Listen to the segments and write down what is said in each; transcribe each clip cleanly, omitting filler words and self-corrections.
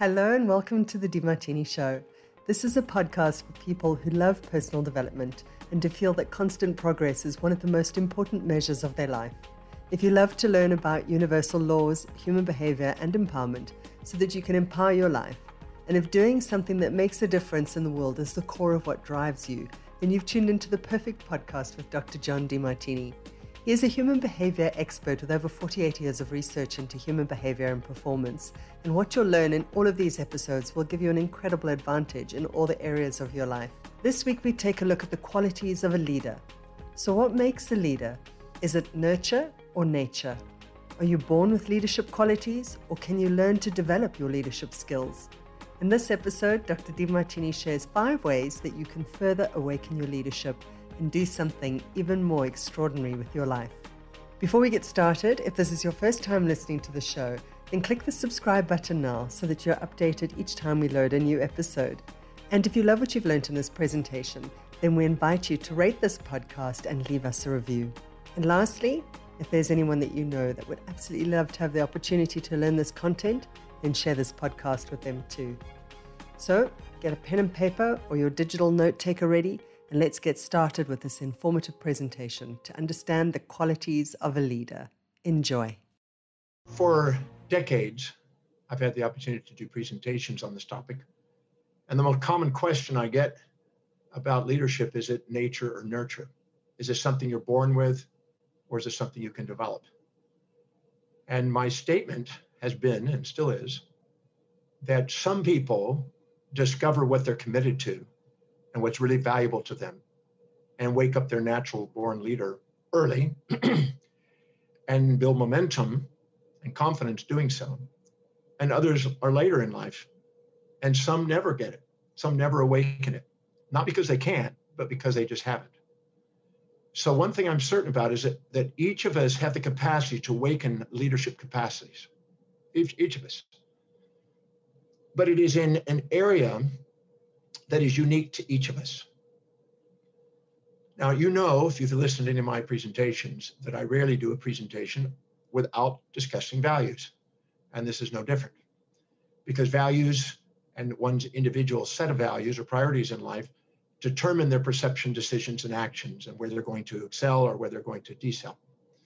Hello and welcome to the DiMartini Show. This is a podcast for people who love personal development and to feel that constant progress is one of the most important measures of their life. If you love to learn about universal laws, human behavior, and empowerment so that you can empower your life, and if doing something that makes a difference in the world is the core of what drives you, then you've tuned into the perfect podcast with Dr. John DiMartini. He is a human behavior expert with over 48 years of research into human behavior and performance. And what you'll learn in all of these episodes will give you an incredible advantage in all the areas of your life. This week, we take a look at the qualities of a leader. So what makes a leader? Is it nurture or nature? Are you born with leadership qualities, or can you learn to develop your leadership skills? In this episode, Dr. DiMartini shares 5 ways that you can further awaken your leadership and do something even more extraordinary with your life. Before we get started, if this is your first time listening to the show, then click the subscribe button now so that you're updated each time we load a new episode. And if you love what you've learned in this presentation, then we invite you to rate this podcast and leave us a review. And lastly, if there's anyone that you know that would absolutely love to have the opportunity to learn this content, then share this podcast with them too. So get a pen and paper or your digital note taker ready, and let's get started with this informative presentation to understand the qualities of a leader. Enjoy. For decades, I've had the opportunity to do presentations on this topic. And the most common question I get about leadership is it nature or nurture? Is it something you're born with, or is it something you can develop? And my statement has been, and still is, that some people discover what they're committed to and what's really valuable to them, and wake up their natural born leader early and build momentum and confidence doing so. And others are later in life, and some never get it. Some never awaken it, not because they can't, but because they just haven't. So one thing I'm certain about is that each of us have the capacity to awaken leadership capacities, each of us. But it is in an area that is unique to each of us. Now, you know, if you've listened to any of my presentations, that I rarely do a presentation without discussing values. And this is no different, because values and one's individual set of values or priorities in life determine their perception, decisions, and actions, and where they're going to excel or where they're going to decel.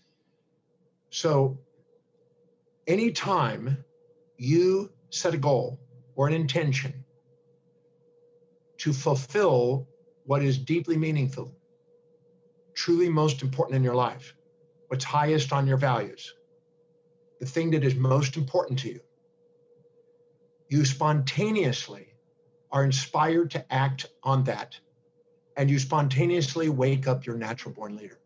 So anytime you set a goal or an intention to fulfill what is deeply meaningful, truly most important in your life, what's highest on your values, the thing that is most important to you, you spontaneously are inspired to act on that, and you spontaneously wake up your natural born leader.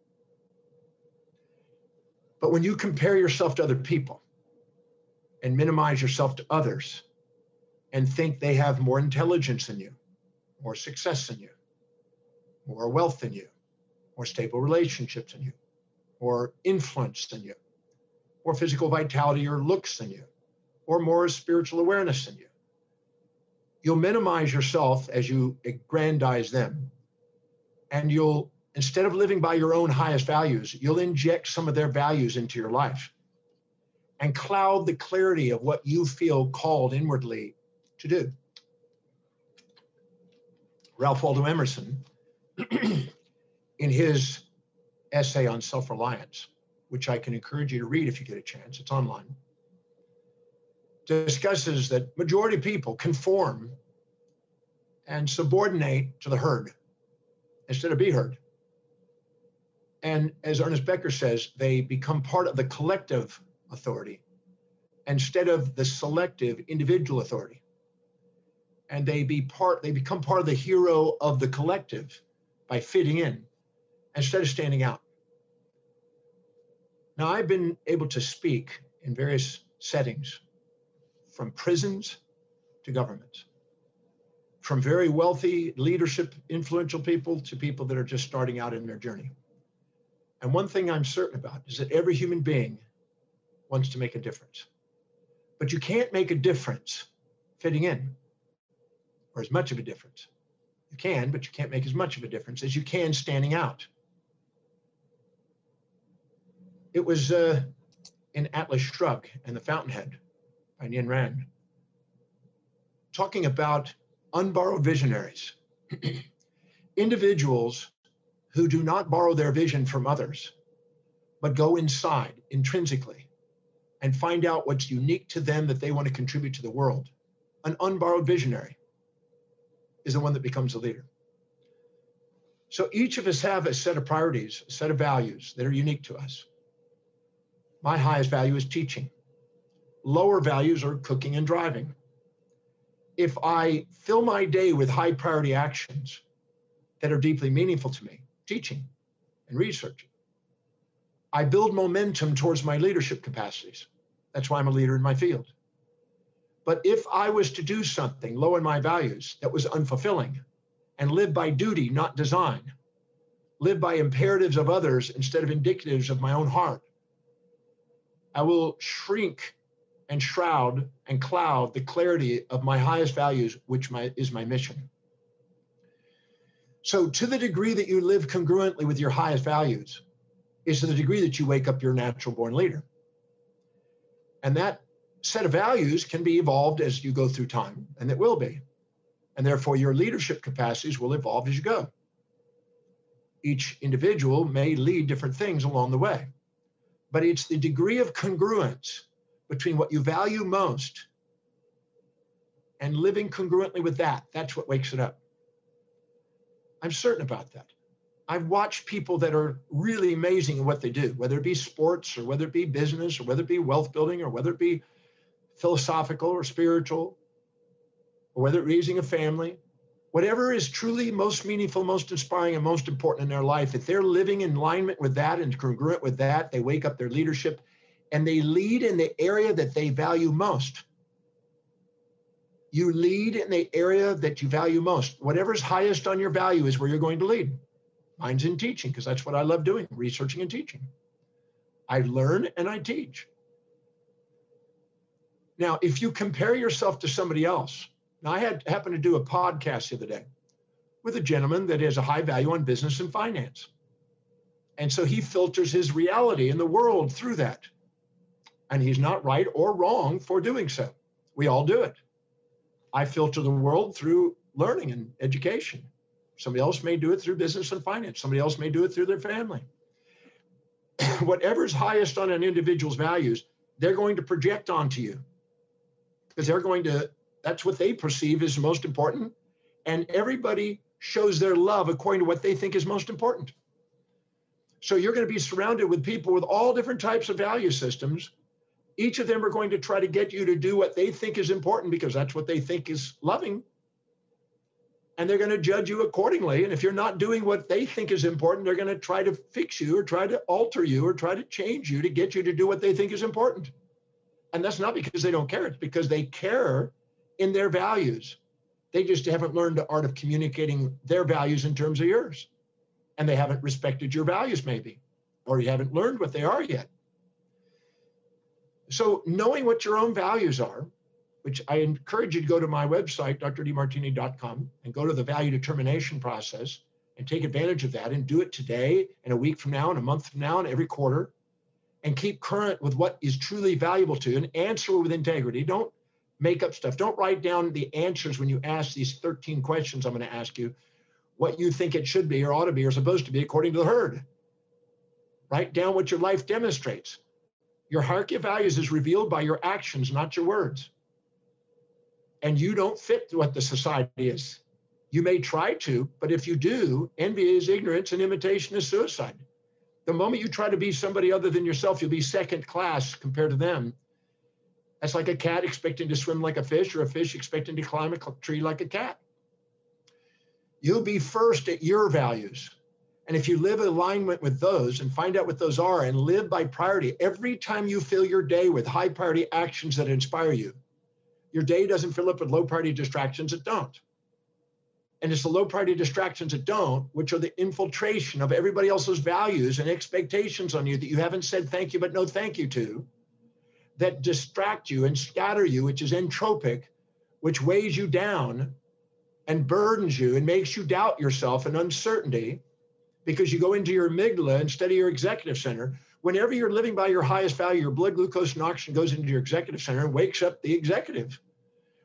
But when you compare yourself to other people and minimize yourself to others and think they have more intelligence than you, more success than you, more wealth than you, more stable relationships than you, more influence than you, more physical vitality or looks than you, or more spiritual awareness than you, you'll minimize yourself as you aggrandize them. And you'll, instead of living by your own highest values, you'll inject some of their values into your life and cloud the clarity of what you feel called inwardly to do. Ralph Waldo Emerson, in his essay on self-reliance, which I can encourage you to read if you get a chance, it's online, discusses that majority of people conform and subordinate to the herd instead of be heard. And as Ernest Becker says, they become part of the collective authority instead of the selective individual authority. And they become part of the hero of the collective by fitting in instead of standing out. Now, I've been able to speak in various settings, from prisons to governments, from very wealthy leadership, influential people to people that are just starting out in their journey. And one thing I'm certain about is that every human being wants to make a difference. But you can't make a difference fitting in, or as much of a difference. You can, but you can't make as much of a difference as you can standing out. It was in Atlas Shrugged and The Fountainhead by Ayn Rand. talking about unborrowed visionaries, individuals who do not borrow their vision from others, but go inside intrinsically and find out what's unique to them that they want to contribute to the world. An unborrowed visionary is the one that becomes a leader. So each of us have a set of priorities, a set of values that are unique to us. My highest value is teaching. Lower values are cooking and driving. If I fill my day with high priority actions that are deeply meaningful to me, teaching and researching, I build momentum towards my leadership capacities. That's why I'm a leader in my field. But if I was to do something low in my values that was unfulfilling and live by duty, not design, live by imperatives of others instead of indicatives of my own heart, I will shrink and shroud and cloud the clarity of my highest values, which is my mission. So to the degree that you live congruently with your highest values is to the degree that you wake up your natural born leader. And that set of values can be evolved as you go through time, and it will be. And therefore your leadership capacities will evolve as you go. Each individual may lead different things along the way, but it's the degree of congruence between what you value most and living congruently with that. That's what wakes it up. I'm certain about that. I've watched people that are really amazing in what they do, whether it be sports or whether it be business or whether it be wealth building or whether it be philosophical or spiritual or whether it be raising a family, whatever is truly most meaningful, most inspiring, and most important in their life, if they're living in alignment with that and congruent with that, they wake up their leadership and they lead in the area that they value most. You lead in the area that you value most. Whatever's highest on your value is where you're going to lead. Mine's in teaching, because that's what I love doing, researching and teaching. I learn and I teach. Now, if you compare yourself to somebody else, now I happened to do a podcast the other day with a gentleman that has a high value on business and finance. And so he filters his reality in the world through that. And he's not right or wrong for doing so. We all do it. I filter the world through learning and education. Somebody else may do it through business and finance. Somebody else may do it through their family. Whatever's highest on an individual's values, they're going to project onto you because that's what they perceive as most important. And everybody shows their love according to what they think is most important. So you're going to be surrounded with people with all different types of value systems. Each of them are going to try to get you to do what they think is important because that's what they think is loving. And they're going to judge you accordingly. And if you're not doing what they think is important, they're going to try to fix you or try to alter you or try to change you to get you to do what they think is important. And that's not because they don't care. It's because they care in their values. They just haven't learned the art of communicating their values in terms of yours. And they haven't respected your values maybe, or you haven't learned what they are yet. So knowing what your own values are, which I encourage you to go to my website, drdemartini.com, and go to the value determination process and take advantage of that and do it today and a week from now and a month from now and every quarter and keep current with what is truly valuable to you and answer with integrity. Don't make up stuff. Don't write down the answers when you ask these 13 questions I'm going to ask you, what you think it should be or ought to be or supposed to be according to the herd. Write down what your life demonstrates. Your hierarchy of values is revealed by your actions, not your words. And you don't fit what the society is. You may try to, but if you do, envy is ignorance and imitation is suicide. The moment you try to be somebody other than yourself, you'll be second class compared to them. That's like a cat expecting to swim like a fish or a fish expecting to climb a tree like a cat. You'll be first at your values. And if you live in alignment with those and find out what those are and live by priority, every time you fill your day with high priority actions that inspire you, your day doesn't fill up with low priority distractions that don't. And it's the low priority distractions that don't, which are the infiltration of everybody else's values and expectations on you that you haven't said thank you, but no thank you to, that distract you and scatter you, which is entropic, which weighs you down and burdens you and makes you doubt yourself and uncertainty because you go into your amygdala instead of your executive center. Whenever you're living by your highest value, your blood glucose and oxygen goes into your executive center and wakes up the executive.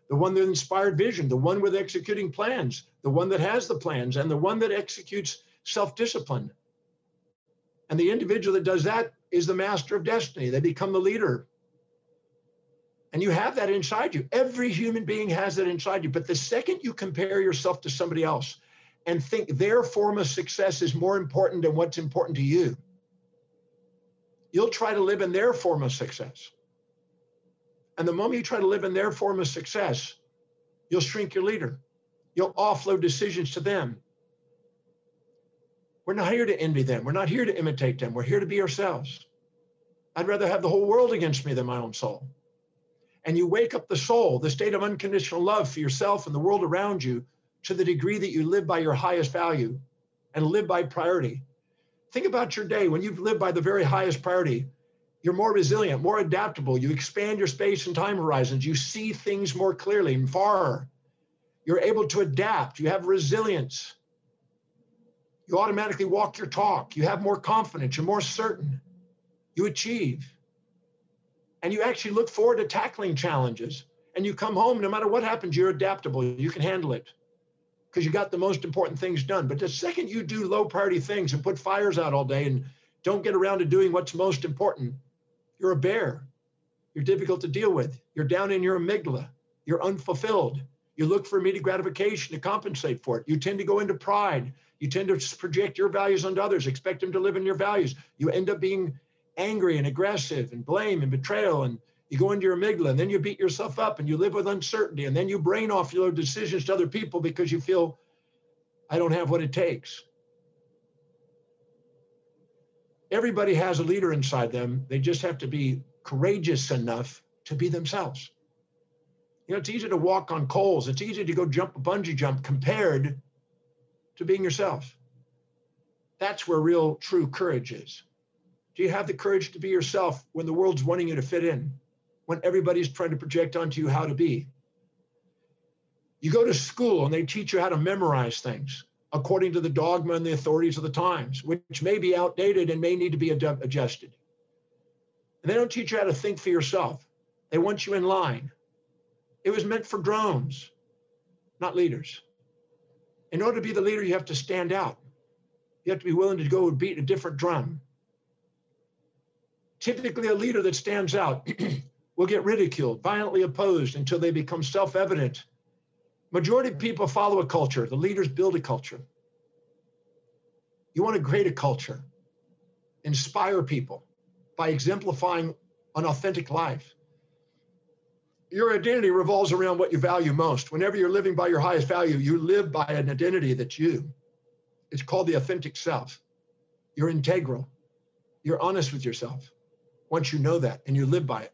the one that inspired vision, the one with executing plans, the one that has the plans, and the one that executes self-discipline. And the individual that does that is the master of destiny. They become the leader. And you have that inside you. Every human being has that inside you. But the second you compare yourself to somebody else and think their form of success is more important than what's important to you, you'll try to live in their form of success. And the moment you try to live in their form of success, you'll shrink your leader. You'll offload decisions to them. We're not here to envy them. We're not here to imitate them. We're here to be ourselves. I'd rather have the whole world against me than my own soul. And you wake up the soul, the state of unconditional love for yourself and the world around you, to the degree that you live by your highest value and live by priority. Think about your day. When you've lived by the very highest priority, you're more resilient, more adaptable. You expand your space and time horizons. You see things more clearly and far. You're able to adapt. You have resilience. You automatically walk your talk. You have more confidence. You're more certain. You achieve. And you actually look forward to tackling challenges. And you come home, no matter what happens, you're adaptable. You can handle it because you got the most important things done. But the second you do low priority things and put fires out all day and don't get around to doing what's most important, you're a bear. You're difficult to deal with. You're down in your amygdala. You're unfulfilled. You look for immediate gratification to compensate for it. You tend to go into pride. You tend to project your values onto others, expect them to live in your values. You end up being angry and aggressive and blame and betrayal, and you go into your amygdala, and then you beat yourself up and you live with uncertainty, and then you brain off your decisions to other people because you feel, I don't have what it takes. Everybody has a leader inside them. They just have to be courageous enough to be themselves. You know, it's easy to walk on coals. It's easy to go jump a bungee jump compared to being yourself. That's where real, true courage is. Do you have the courage to be yourself when the world's wanting you to fit in, when everybody's trying to project onto you how to be? You go to school and they teach you how to memorize things according to the dogma and the authorities of the times, which may be outdated and may need to be adjusted. And they don't teach you how to think for yourself. They want you in line. It was meant for drones, not leaders. In order to be the leader, you have to stand out. You have to be willing to go and beat a different drum. Typically, a leader that stands out will get ridiculed, violently opposed until they become self-evident. Majority of people follow a culture. The leaders build a culture. You want to create a culture, inspire people by exemplifying an authentic life. Your identity revolves around what you value most. Whenever you're living by your highest value, you live by an identity that's you. It's called the authentic self. You're integral. You're honest with yourself once you know that and you live by it.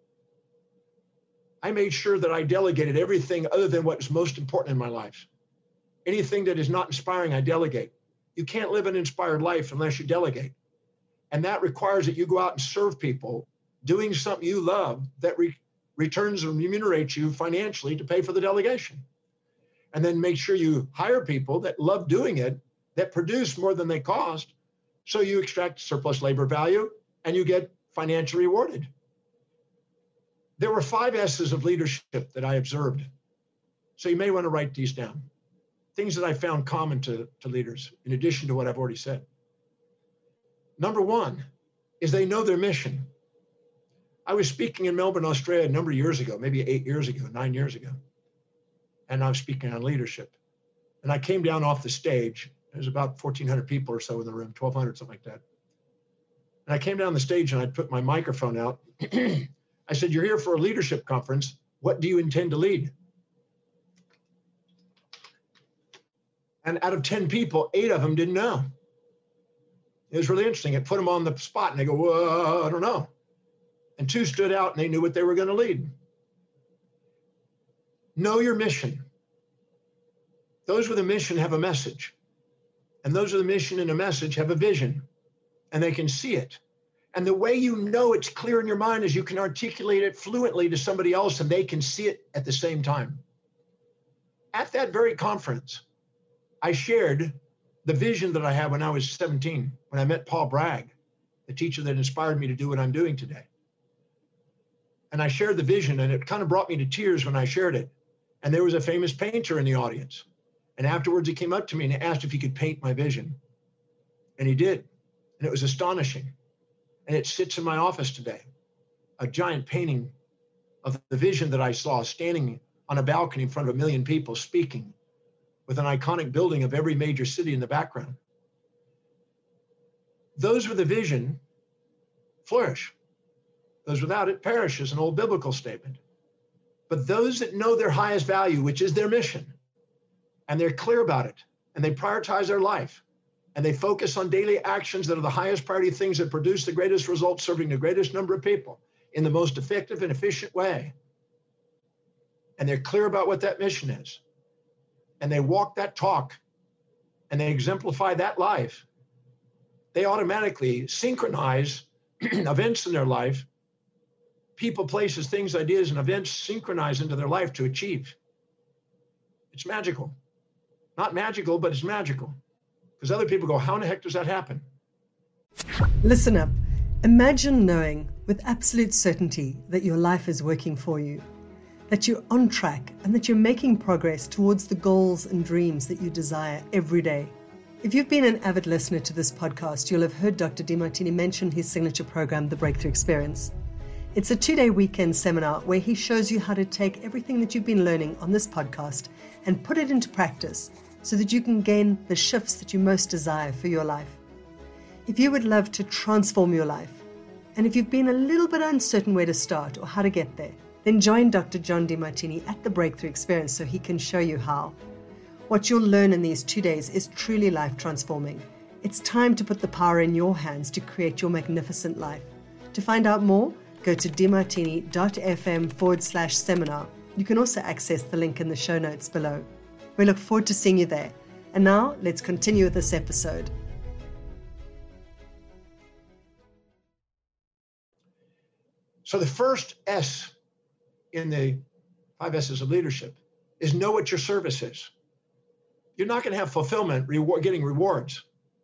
I made sure that I delegated everything other than what is most important in my life. Anything that is not inspiring, I delegate. You can't live an inspired life unless you delegate. And that requires that you go out and serve people doing something you love that returns and remunerates you financially to pay for the delegation. And then make sure you hire people that love doing it, that produce more than they cost, so you extract surplus labor value and you get financially rewarded. There were 5 S's of leadership that I observed. So you may want to write these down. Things that I found common to leaders, in addition to what I've already said. Number 1 is they know their mission. I was speaking in Melbourne, Australia a number of years ago, maybe 8 years ago, 9 years ago. And I was speaking on leadership. And I came down off the stage. There's about 1,400 people or so in the room, 1,200, something like that. And I came down the stage and I put my microphone out. I said, you're here for a leadership conference. What do you intend to lead? And out of 10 people, 8 of them didn't know. It was really interesting. It put them on the spot and they go, whoa, I don't know. And 2 stood out and they knew what they were going to lead. Know your mission. Those with a mission have a message. And those with a mission and a message have a vision. And they can see it. And the way you know it's clear in your mind is you can articulate it fluently to somebody else and they can see it at the same time. At that very conference, I shared the vision that I had when I was 17, when I met Paul Bragg, the teacher that inspired me to do what I'm doing today. And I shared the vision and it kind of brought me to tears when I shared it. And there was a famous painter in the audience. And afterwards he came up to me and asked if he could paint my vision. And he did. And it was astonishing. And it sits in my office today, a giant painting of the vision that I saw standing on a balcony in front of 1 million people speaking with an iconic building of every major city in the background. Those with a vision flourish. Those without it perish is an old biblical statement. But those that know their highest value, which is their mission, and they're clear about it, and they prioritize their life, and they focus on daily actions that are the highest priority things that produce the greatest results, serving the greatest number of people in the most effective and efficient way, and they're clear about what that mission is, and they walk that talk, and they exemplify that life, they automatically synchronize events in their life, people, places, things, ideas, and events synchronize into their life to achieve. It's magical. Not magical, but it's magical. Because other people go, how in the heck does that happen? Listen up. Imagine knowing with absolute certainty that your life is working for you, that you're on track, and that you're making progress towards the goals and dreams that you desire every day. If you've been an avid listener to this podcast, you'll have heard Dr. Demartini mention his signature program, The Breakthrough Experience. It's a 2-day weekend seminar where he shows you how to take everything that you've been learning on this podcast and put it into practice so that you can gain the shifts that you most desire for your life. If you would love to transform your life, and if you've been a little bit uncertain where to start or how to get there, then join Dr. John Demartini at The Breakthrough Experience so he can show you how. What you'll learn in these 2 days is truly life transforming. It's time to put the power in your hands to create your magnificent life. To find out more, go to demartini.fm/seminar. You can also access the link in the show notes below. We look forward to seeing you there. And now, let's continue with this episode. So the first S in the 5 S's of leadership is know what your service is. You're not going to have fulfillment getting rewards.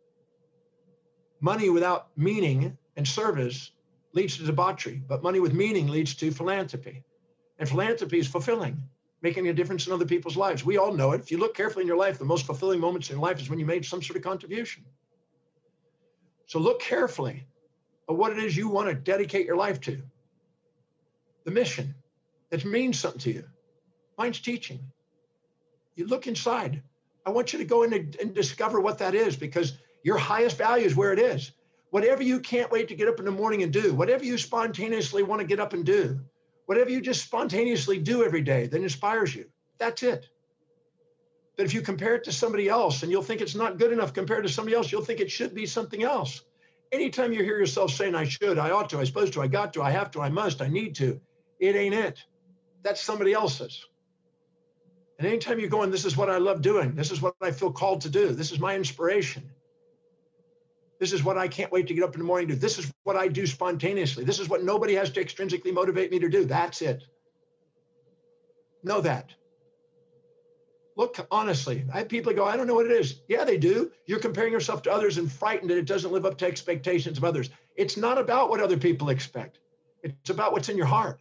Money without meaning and service leads to debauchery, but money with meaning leads to philanthropy. And philanthropy is fulfilling, making a difference in other people's lives. We all know it. If you look carefully in your life, the most fulfilling moments in your life is when you made some sort of contribution. So look carefully at what it is you want to dedicate your life to. The mission that means something to you. Mine's teaching. You look inside. I want you to go in and discover what that is, because your highest value is where it is. Whatever you can't wait to get up in the morning and do, whatever you spontaneously want to get up and do, whatever you just spontaneously do every day that inspires you, that's it. But if you compare it to somebody else and you'll think it's not good enough compared to somebody else, you'll think it should be something else. Anytime you hear yourself saying, I should, I ought to, I supposed to, I got to, I have to, I must, I need to, it ain't it. That's somebody else's. And anytime you're going, this is what I love doing. This is what I feel called to do. This is my inspiration. This is what I can't wait to get up in the morning and do. This is what I do spontaneously. This is what nobody has to extrinsically motivate me to do. That's it. Know that. Look, honestly, I have people go, I don't know what it is. Yeah, they do. You're comparing yourself to others and frightened that it doesn't live up to expectations of others. It's not about what other people expect. It's about what's in your heart.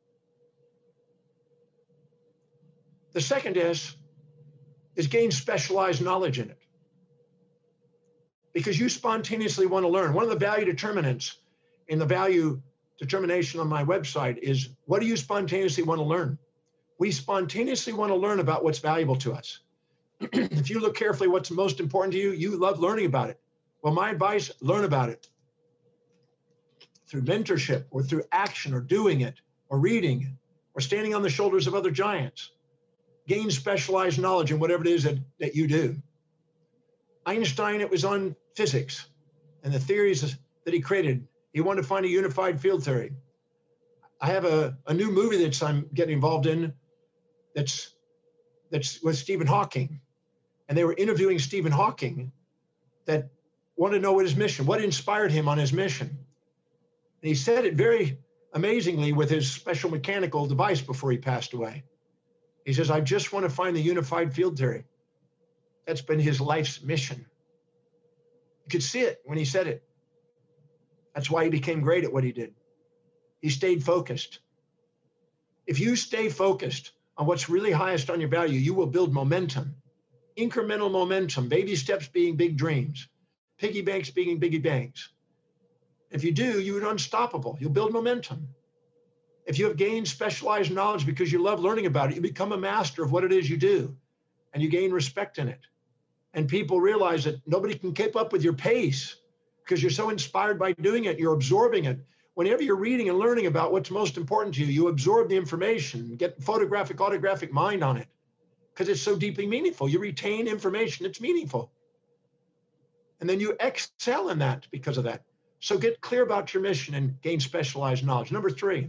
The second is gain specialized knowledge in it. Because you spontaneously want to learn. One of the value determinants in the value determination on my website is, what do you spontaneously want to learn? We spontaneously want to learn about what's valuable to us. If you look carefully what's most important to you, you love learning about it. Well, my advice, learn about it. Through mentorship or through action or doing it or reading or standing on the shoulders of other giants. Gain specialized knowledge in whatever it is that you do. Einstein, it was on physics and the theories that he created. He wanted to find a unified field theory. I have a new movie that I'm getting involved in that's with Stephen Hawking. And they were interviewing Stephen Hawking that wanted to know what his mission, what inspired him on his mission. And he said it very amazingly with his special mechanical device before he passed away. He says, I just want to find the unified field theory. That's been his life's mission. You could see it when he said it. That's why he became great at what he did. He stayed focused. If you stay focused on what's really highest on your value, you will build momentum, incremental momentum, baby steps being big dreams, piggy banks being piggy banks. If you do, you're unstoppable. You'll build momentum. If you have gained specialized knowledge because you love learning about it, you become a master of what it is you do, and you gain respect in it. And people realize that nobody can keep up with your pace because you're so inspired by doing it. You're absorbing it. Whenever you're reading and learning about what's most important to you, you absorb the information, get photographic, autographic mind on it because it's so deeply meaningful. You retain information that's meaningful. And then you excel in that because of that. So get clear about your mission and gain specialized knowledge. Number 3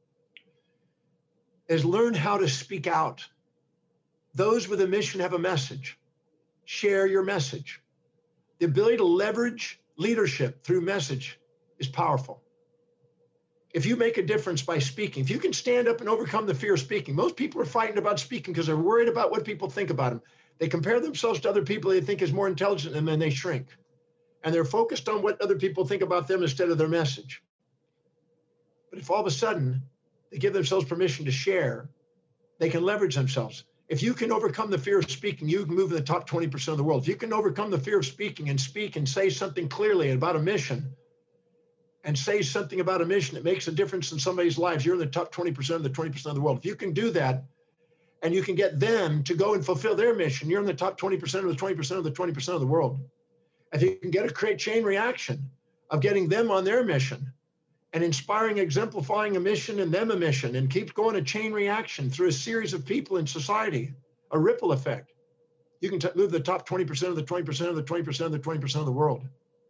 is learn how to speak out. Those with a mission have a message. Share your message. The ability to leverage leadership through message is powerful. If you make a difference by speaking, if you can stand up and overcome the fear of speaking, most people are fighting about speaking because they're worried about what people think about them. They compare themselves to other people they think is more intelligent than them, and they shrink. And they're focused on what other people think about them instead of their message. But if all of a sudden they give themselves permission to share, they can leverage themselves. If you can overcome the fear of speaking, you can move in the top 20% of the world. If you can overcome the fear of speaking and speak and say something clearly about a mission, and say something about a mission that makes a difference in somebody's lives, you're in the top 20% of the 20% of the world. If you can do that, and you can get them to go and fulfill their mission, you're in the top 20% of the 20% of the 20% of the world. If you can create chain reaction of getting them on their mission and inspiring, exemplifying a mission and them a mission, and keep going a chain reaction through a series of people in society, a ripple effect, you can move the top 20% of the 20% of the 20% of the 20% of the world.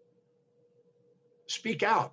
Speak out.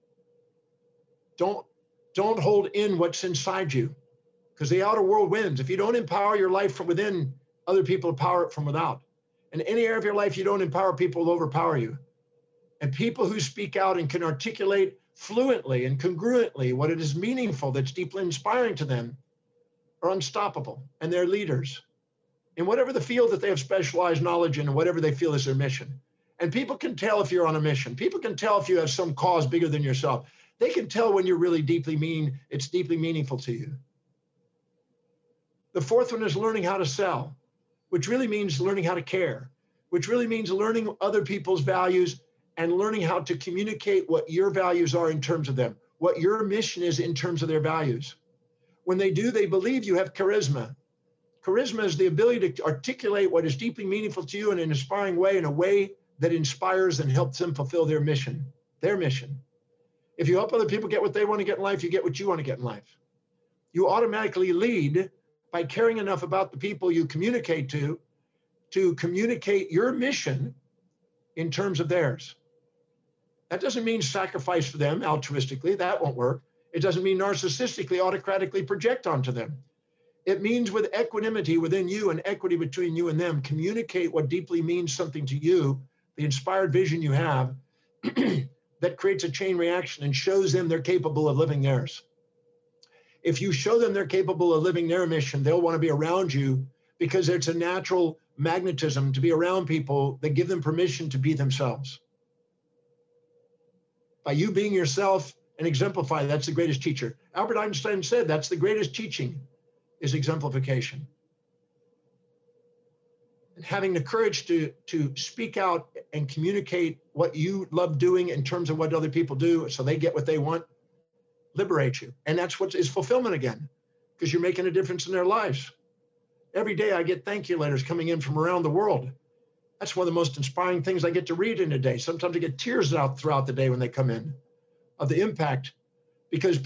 Don't hold in what's inside you, because the outer world wins. If you don't empower your life from within, other people empower it from without. In any area of your life you don't empower, people will overpower you. And people who speak out and can articulate fluently and congruently what it is meaningful, that's deeply inspiring to them, are unstoppable, and they're leaders in whatever the field that they have specialized knowledge in and whatever they feel is their mission. And people can tell if you're on a mission. People can tell if you have some cause bigger than yourself. They can tell when you're really it's deeply meaningful to you. The 4th one is learning how to sell, which really means learning how to care, which really means learning other people's values and learning how to communicate what your values are in terms of them, what your mission is in terms of their values. When they do, they believe you have charisma. Charisma is the ability to articulate what is deeply meaningful to you in an inspiring way, in a way that inspires and helps them fulfill their mission. If you help other people get what they want to get in life, you get what you want to get in life. You automatically lead by caring enough about the people you communicate to communicate your mission in terms of theirs. That doesn't mean sacrifice for them altruistically. That won't work. It doesn't mean narcissistically, autocratically project onto them. It means with equanimity within you and equity between you and them, communicate what deeply means something to you, the inspired vision you have, that creates a chain reaction and shows them they're capable of living theirs. If you show them they're capable of living their mission, they'll want to be around you because it's a natural magnetism to be around people that give them permission to be themselves. By you being yourself and exemplify, that's the greatest teacher. Albert Einstein said that's the greatest teaching is exemplification. And having the courage to speak out and communicate what you love doing in terms of what other people do so they get what they want, liberates you. And that's what is fulfillment again, because you're making a difference in their lives. Every day I get thank you letters coming in from around the world. That's one of the most inspiring things I get to read in a day. Sometimes I get tears out throughout the day when they come in of the impact, because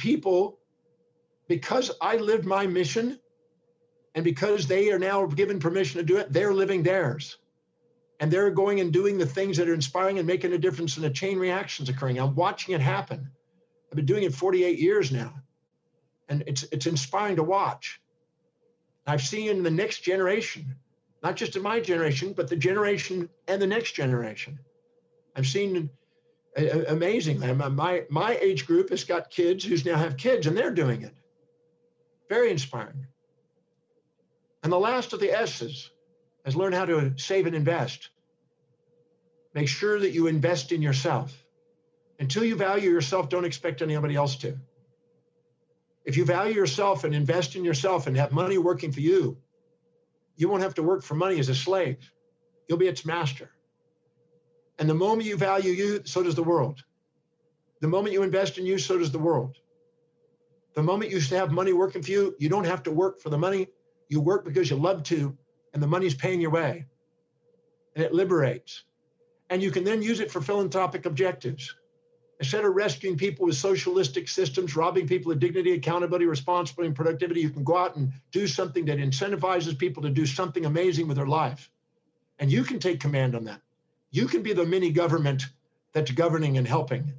I lived my mission, and because they are now given permission to do it, they're living theirs. And they're going and doing the things that are inspiring and making a difference, and a chain reactions occurring. I'm watching it happen. I've been doing it 48 years now. And it's inspiring to watch. I've seen in the next generation, not just in my generation, but the generation and the next generation. I've seen amazingly. My age group has got kids who now have kids, and they're doing it. Very inspiring. And the last of the S's is learn how to save and invest. Make sure that you invest in yourself. Until you value yourself, don't expect anybody else to. If you value yourself and invest in yourself and have money working for you, you won't have to work for money as a slave. You'll be its master. And the moment you value you, so does the world. The moment you invest in you, so does the world. The moment you have money working for you, you don't have to work for the money. You work because you love to, and the money's paying your way. And it liberates. And you can then use it for philanthropic objectives. Instead of rescuing people with socialistic systems, robbing people of dignity, accountability, responsibility, and productivity, you can go out and do something that incentivizes people to do something amazing with their life. And you can take command on that. You can be the mini government that's governing and helping.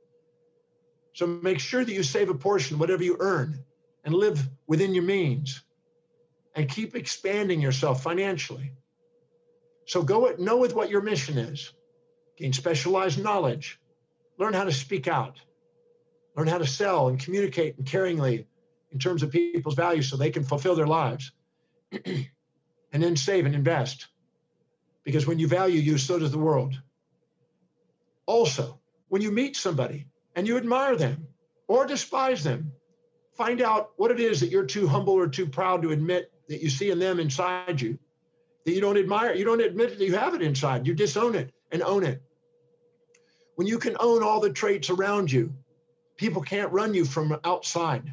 So make sure that you save a portion of whatever you earn and live within your means and keep expanding yourself financially. So know with what your mission is. Gain specialized knowledge. Learn how to speak out. Learn how to sell and communicate and caringly in terms of people's values so they can fulfill their lives. And then save and invest. Because when you value you, so does the world. Also, when you meet somebody and you admire them or despise them, find out what it is that you're too humble or too proud to admit that you see in them inside you, that you don't admire. You don't admit that you have it inside. You disown it and own it. When you can own all the traits around you, people can't run you from outside.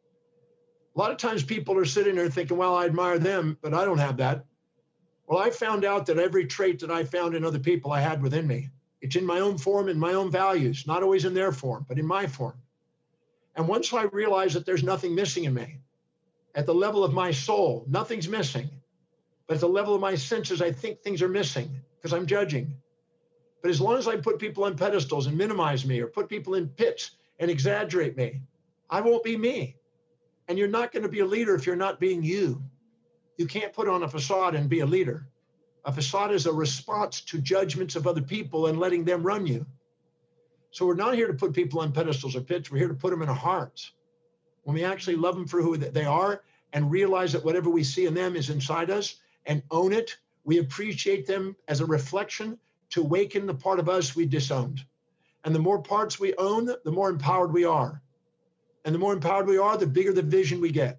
A lot of times people are sitting there thinking, well, I admire them, but I don't have that. Well, I found out that every trait that I found in other people I had within me. It's in my own form, in my own values, not always in their form, but in my form. And once I realized that there's nothing missing in me, at the level of my soul, nothing's missing. But at the level of my senses, I think things are missing because I'm judging. But as long as I put people on pedestals and minimize me or put people in pits and exaggerate me, I won't be me. And you're not going to be a leader if you're not being you. You can't put on a facade and be a leader. A facade is a response to judgments of other people and letting them run you. So we're not here to put people on pedestals or pits. We're here to put them in our hearts. When we actually love them for who they are and realize that whatever we see in them is inside us and own it, we appreciate them as a reflection to awaken the part of us we disowned. And the more parts we own, the more empowered we are. And the more empowered we are, the bigger the vision we get.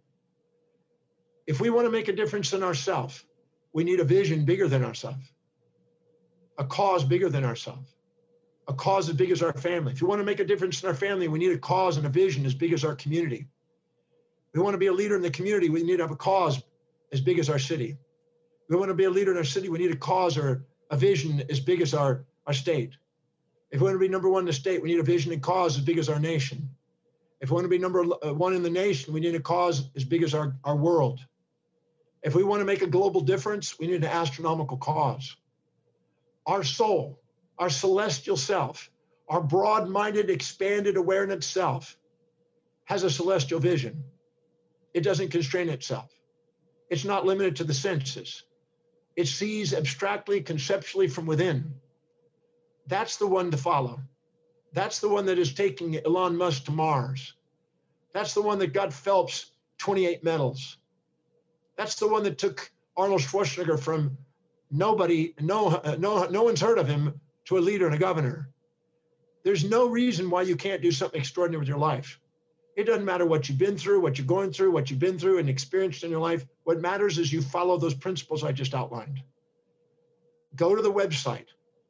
If we want to make a difference in ourselves, we need a vision bigger than ourselves, a cause bigger than ourselves, a cause as big as our family. If you want to make a difference in our family, we need a cause and a vision as big as our community. If we want to be a leader in the community, we need to have a cause as big as our city. If we want to be a leader in our city, we need a cause or a vision as big as our state. If we want to be number one in the state, we need a vision and cause as big as our nation. If we want to be number one in the nation, we need a cause as big as our world. If we want to make a global difference, we need an astronomical cause. Our soul, our celestial self, our broad-minded, expanded awareness self has a celestial vision. It doesn't constrain itself. It's not limited to the senses. It sees abstractly, conceptually from within. That's the one to follow. That's the one that is taking Elon Musk to Mars. That's the one that got Phelps 28 medals. That's the one that took Arnold Schwarzenegger from nobody, no one's heard of him, to a leader and a governor. There's no reason why you can't do something extraordinary with your life. It doesn't matter what you've been through, what you're going through, what you've been through and experienced in your life. What matters is you follow those principles I just outlined. Go to the website.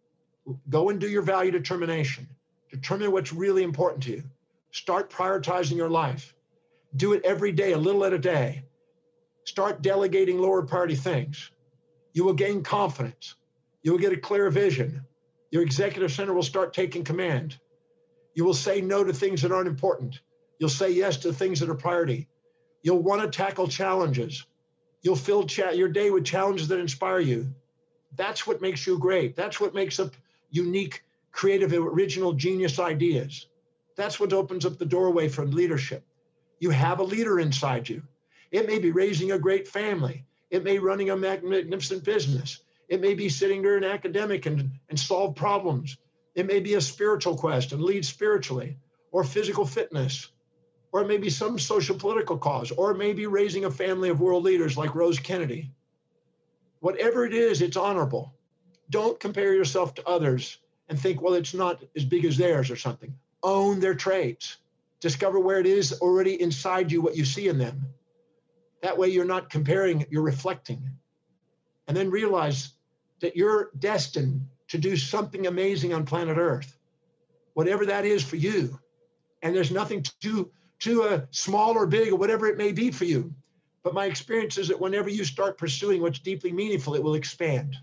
Go and do your value determination. Determine what's really important to you. Start prioritizing your life. Do it every day, a little at a day. Start delegating lower priority things. You will gain confidence. You will get a clear vision. Your executive center will start taking command. You will say no to things that aren't important. You'll say yes to things that are priority. You'll want to tackle challenges. You'll fill your day with challenges that inspire you. That's what makes you great. That's what makes up unique, creative, original, genius ideas. That's what opens up the doorway for leadership. You have a leader inside you. It may be raising a great family. It may be running a magnificent business. It may be sitting there in academic and solve problems. It may be a spiritual quest and lead spiritually, or physical fitness, or it may be some social political cause, or it may be raising a family of world leaders like Rose Kennedy. Whatever it is, it's honorable. Don't compare yourself to others and think, well, it's not as big as theirs or something. Own their traits. Discover where it is already inside you, what you see in them. That way you're not comparing, you're reflecting. And then realize that you're destined to do something amazing on planet Earth, whatever that is for you. And there's nothing too small or big or whatever it may be for you. But my experience is that whenever you start pursuing what's deeply meaningful, it will expand.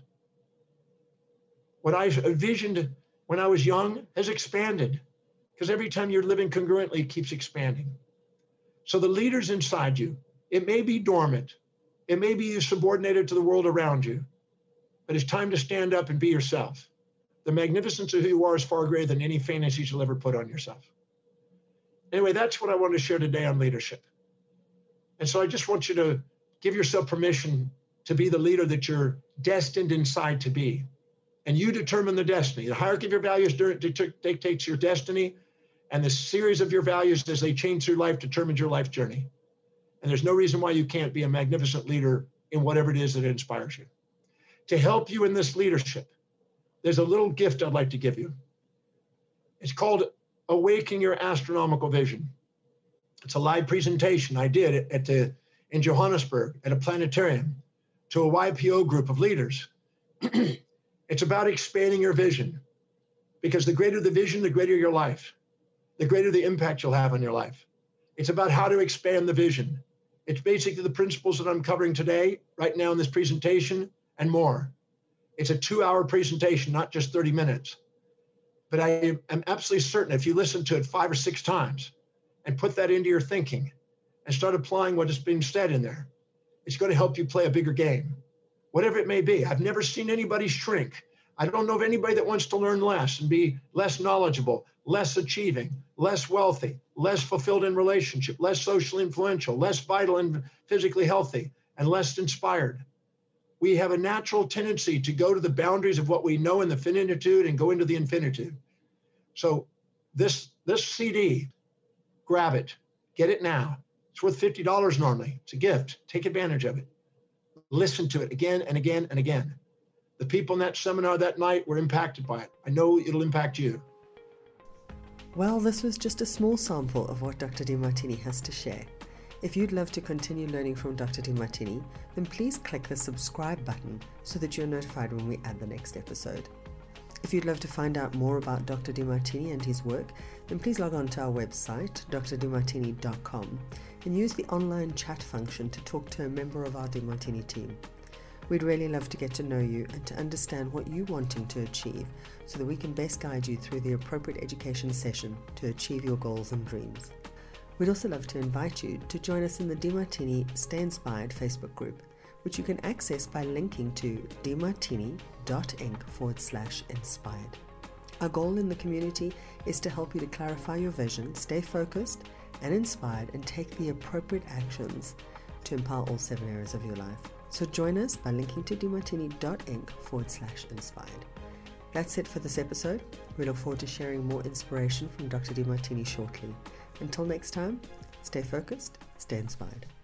What I envisioned when I was young has expanded, because every time you're living congruently, it keeps expanding. So the leaders inside you, it may be dormant. It may be you subordinated to the world around you, but it's time to stand up and be yourself. The magnificence of who you are is far greater than any fantasies you'll ever put on yourself. Anyway, that's what I want to share today on leadership. And so I just want you to give yourself permission to be the leader that you're destined inside to be. And you determine the destiny. The hierarchy of your values dictates your destiny, and the series of your values as they change through life determines your life journey. And there's no reason why you can't be a magnificent leader in whatever it is that inspires you. To help you in this leadership, there's a little gift I'd like to give you. It's called Awakening Your Astronomical Vision. It's a live presentation I did in Johannesburg at a planetarium to a YPO group of leaders. It's about expanding your vision, because the greater the vision, the greater your life, the greater the impact you'll have on your life. It's about how to expand the vision. It's basically the principles that I'm covering today, right now in this presentation, and more. It's a 2-hour presentation, not just 30 minutes. But I am absolutely certain if you listen to it 5 or 6 times and put that into your thinking and start applying what is being said in there, it's going to help you play a bigger game, whatever it may be. I've never seen anybody shrink. I don't know of anybody that wants to learn less and be less knowledgeable, less achieving, less wealthy, less fulfilled in relationship, less socially influential, less vital and physically healthy, and less inspired. We have a natural tendency to go to the boundaries of what we know in the finitude and go into the infinitude. So this CD, grab it, get it now. It's worth $50 normally. It's a gift. Take advantage of it. Listen to it again and again and again. The people in that seminar that night were impacted by it. I know it'll impact you. Well, this was just a small sample of what Dr. Demartini has to share. If you'd love to continue learning from Dr. Demartini, then please click the subscribe button so that you're notified when we add the next episode. If you'd love to find out more about Dr. Demartini and his work, then please log on to our website, drdemartini.com, and use the online chat function to talk to a member of our Demartini team. We'd really love to get to know you and to understand what you're wanting to achieve so that we can best guide you through the appropriate education session to achieve your goals and dreams. We'd also love to invite you to join us in the Demartini Stay Inspired Facebook group, which you can access by linking to demartini.inc/inspired. Our goal in the community is to help you to clarify your vision, stay focused and inspired, and take the appropriate actions to empower all 7 areas of your life. So join us by linking to demartini.inc/inspired. That's it for this episode. We look forward to sharing more inspiration from Dr. Demartini shortly. Until next time, stay focused, stay inspired.